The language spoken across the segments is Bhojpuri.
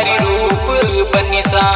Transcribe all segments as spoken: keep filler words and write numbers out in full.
मारी रूप बनिसा।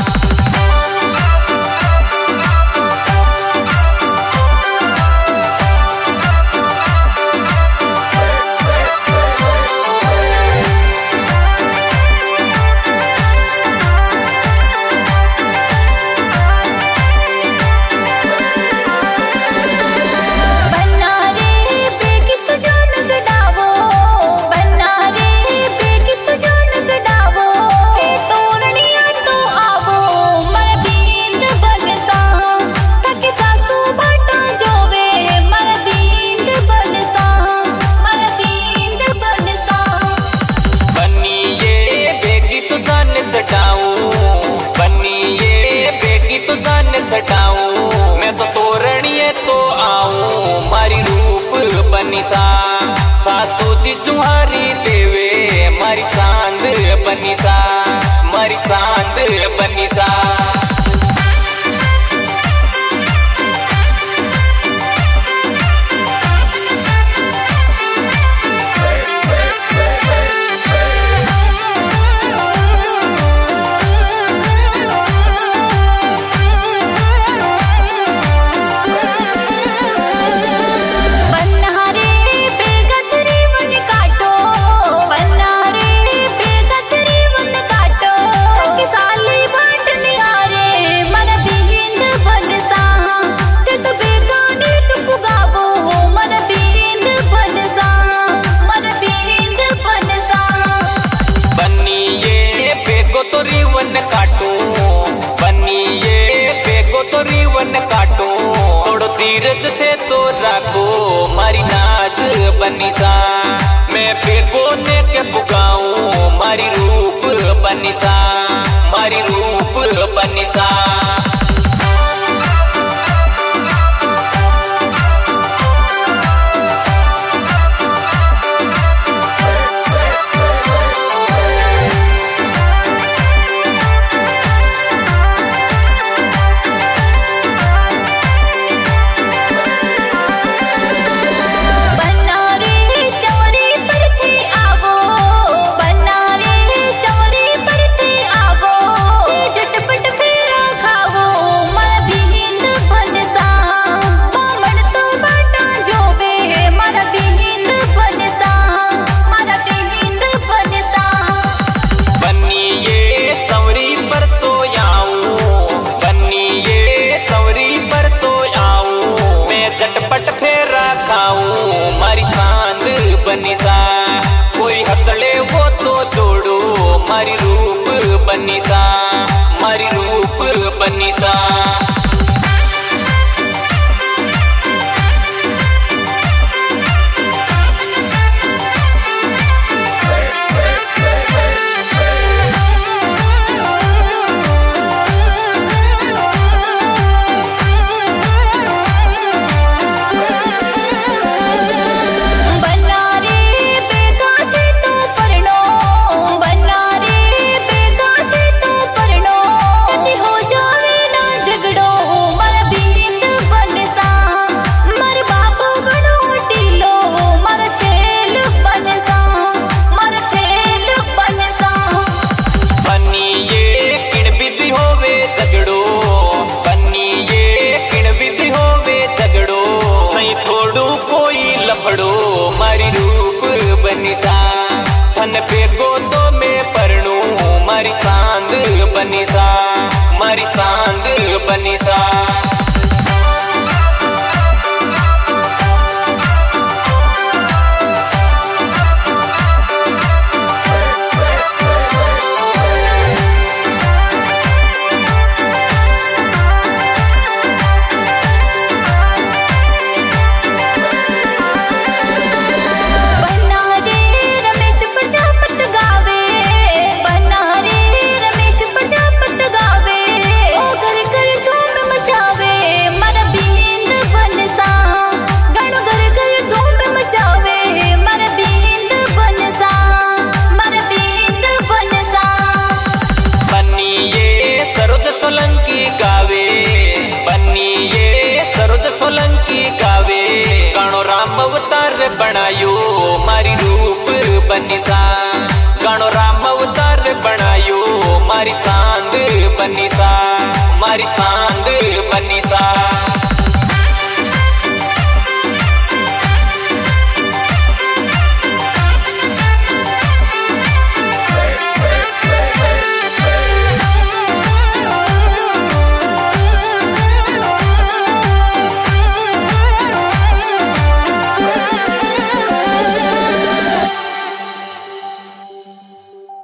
सटाऊं मैं तो तोरणिए तो आऊं मारी रूप बनिसा। सासू दी तुम्हारी देवे मारी चांद बनिसा, मारी चांद बनिसा। काटो थोड़ो धीरज थे तो राखो मारी नाच बनिसा। मैं बेगो ने के पुकाऊं मारी रूप बनिसा, मारी रूप बनिसा। झटपट फेरा खाऊं मारी चांद बनिसा। कोई हथले वो तो जोड़ो मारी रूप बनिसा, मारी रूप बनिसा। मारी रूप बनिसा थन बेगो तो मैं परनू मारी चांद बनिसा, मारी चांद बनिसा। बनायो मारी रूप बनिसा, गानो राम अवतार बनायो मारी चांद बनी सा, मारी चांद बनी